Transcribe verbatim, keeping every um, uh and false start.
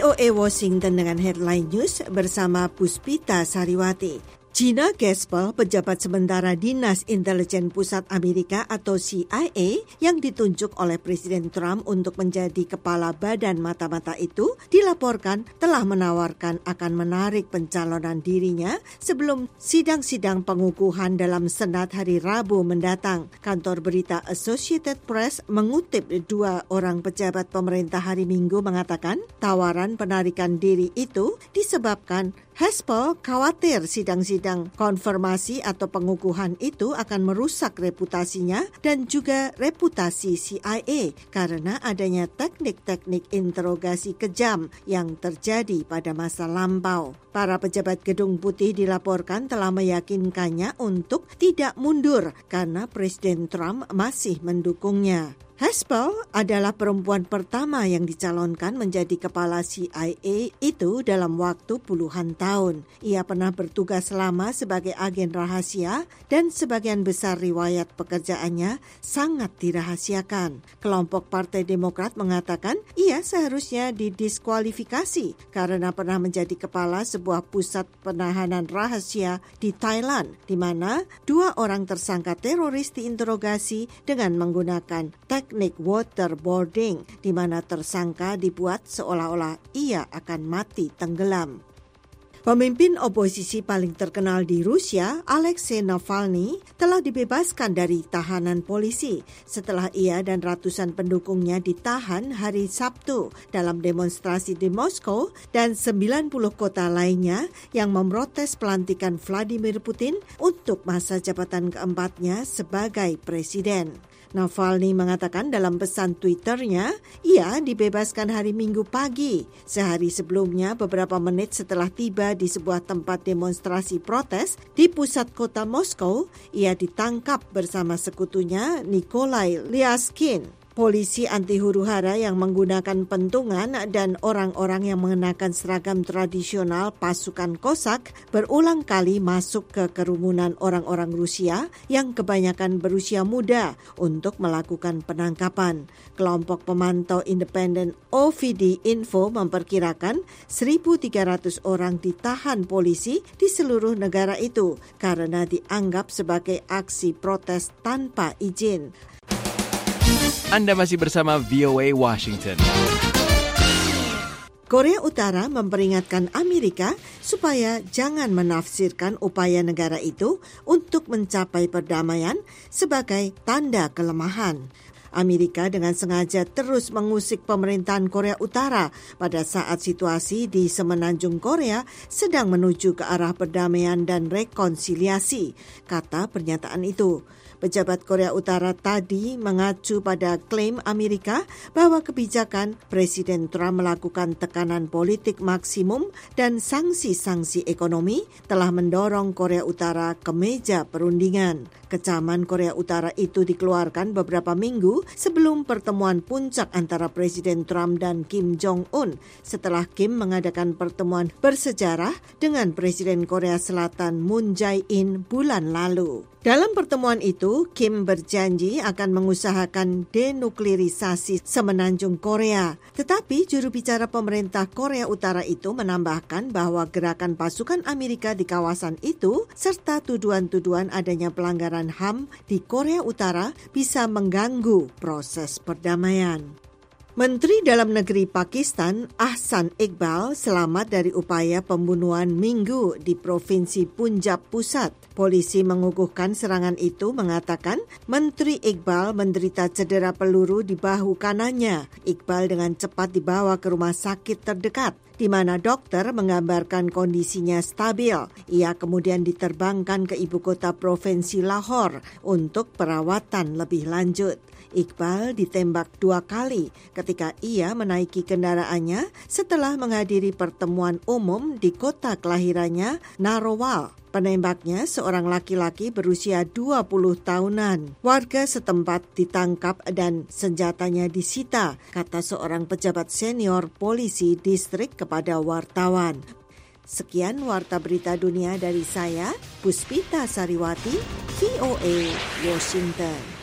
V O A Washington dengan headline news bersama Puspita Sariwati. Gina Haspel, pejabat sementara Dinas Intelijen Pusat Amerika atau C I A yang ditunjuk oleh Presiden Trump untuk menjadi kepala badan mata-mata itu, dilaporkan telah menawarkan akan menarik pencalonan dirinya sebelum sidang-sidang pengukuhan dalam Senat hari Rabu mendatang. Kantor berita Associated Press mengutip dua orang pejabat pemerintah hari Minggu mengatakan tawaran penarikan diri itu disebabkan Haspel khawatir sidang-sidang konfirmasi atau pengukuhan itu akan merusak reputasinya dan juga reputasi C I A karena adanya teknik-teknik interogasi kejam yang terjadi pada masa lampau. Para pejabat Gedung Putih dilaporkan telah meyakinkannya untuk tidak mundur karena Presiden Trump masih mendukungnya. Haspel adalah perempuan pertama yang dicalonkan menjadi kepala C I A itu dalam waktu puluhan tahun. Ia pernah bertugas lama sebagai agen rahasia dan sebagian besar riwayat pekerjaannya sangat dirahasiakan. Kelompok Partai Demokrat mengatakan ia seharusnya didiskualifikasi karena pernah menjadi kepala sebuah pusat penahanan rahasia di Thailand, di mana dua orang tersangka teroris diinterogasi dengan menggunakan teknik teknik waterboarding, di mana tersangka dibuat seolah-olah ia akan mati tenggelam. Pemimpin oposisi paling terkenal di Rusia, Alexei Navalny, telah dibebaskan dari tahanan polisi setelah ia dan ratusan pendukungnya ditahan hari Sabtu dalam demonstrasi di Moskow dan sembilan puluh kota lainnya yang memprotes pelantikan Vladimir Putin untuk masa jabatan keempatnya sebagai presiden. Navalny mengatakan dalam pesan Twitternya, ia dibebaskan hari Minggu pagi. Sehari sebelumnya, beberapa menit setelah tiba di sebuah tempat demonstrasi protes di pusat kota Moskow, ia ditangkap bersama sekutunya Nikolai Lyaskin. Polisi anti huru-hara yang menggunakan pentungan dan orang-orang yang mengenakan seragam tradisional pasukan Kosak berulang kali masuk ke kerumunan orang-orang Rusia yang kebanyakan berusia muda untuk melakukan penangkapan. Kelompok pemantau independen O V D Info memperkirakan seribu tiga ratus orang ditahan polisi di seluruh negara itu karena dianggap sebagai aksi protes tanpa izin. Anda masih bersama V O A Washington. Korea Utara memperingatkan Amerika supaya jangan menafsirkan upaya negara itu untuk mencapai perdamaian sebagai tanda kelemahan. Amerika dengan sengaja terus mengusik pemerintahan Korea Utara pada saat situasi di semenanjung Korea sedang menuju ke arah perdamaian dan rekonsiliasi, kata pernyataan itu. Pejabat Korea Utara tadi mengacu pada klaim Amerika bahwa kebijakan Presiden Trump melakukan tekanan politik maksimum dan sanksi-sanksi ekonomi telah mendorong Korea Utara ke meja perundingan. Kecaman Korea Utara itu dikeluarkan beberapa minggu sebelum pertemuan puncak antara Presiden Trump dan Kim Jong-un setelah Kim mengadakan pertemuan bersejarah dengan Presiden Korea Selatan Moon Jae-in bulan lalu. Dalam pertemuan itu, Kim berjanji akan mengusahakan denuklirisasi semenanjung Korea. Tetapi juru bicara pemerintah Korea Utara itu menambahkan bahwa gerakan pasukan Amerika di kawasan itu serta tuduhan-tuduhan adanya pelanggaran H A M di Korea Utara bisa mengganggu proses perdamaian. Menteri Dalam Negeri Pakistan Ahsan Iqbal selamat dari upaya pembunuhan Minggu di Provinsi Punjab Pusat. Polisi mengukuhkan serangan itu mengatakan Menteri Iqbal menderita cedera peluru di bahu kanannya. Iqbal dengan cepat dibawa ke rumah sakit terdekat, di mana dokter menggambarkan kondisinya stabil. Ia kemudian diterbangkan ke ibu kota provinsi Lahore untuk perawatan lebih lanjut. Iqbal ditembak dua kali ketika ia menaiki kendaraannya setelah menghadiri pertemuan umum di kota kelahirannya, Narowal. Penembaknya seorang laki-laki berusia dua puluh tahunan. Warga setempat ditangkap dan senjatanya disita, kata seorang pejabat senior polisi distrik kepada wartawan. Sekian Warta Berita Dunia dari saya, Puspita Sariwati, V O A, Washington.